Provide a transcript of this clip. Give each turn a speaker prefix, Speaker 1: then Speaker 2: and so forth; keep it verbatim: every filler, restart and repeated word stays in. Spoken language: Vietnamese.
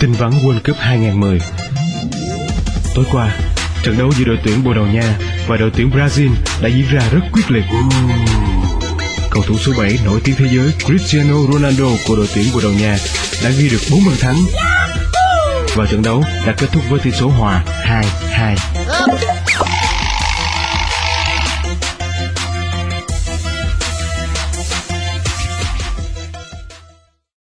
Speaker 1: Tin vắn World Cup hai không một không. Tối qua, trận đấu giữa đội tuyển Bồ Đào Nha và đội tuyển Brazil đã diễn ra rất quyết liệt. Cầu thủ số bảy nổi tiếng thế giới Cristiano Ronaldo của đội tuyển Bồ Đào Nha đã ghi được bốn bàn thắng và trận đấu đã kết thúc với tỷ số hòa hai hai.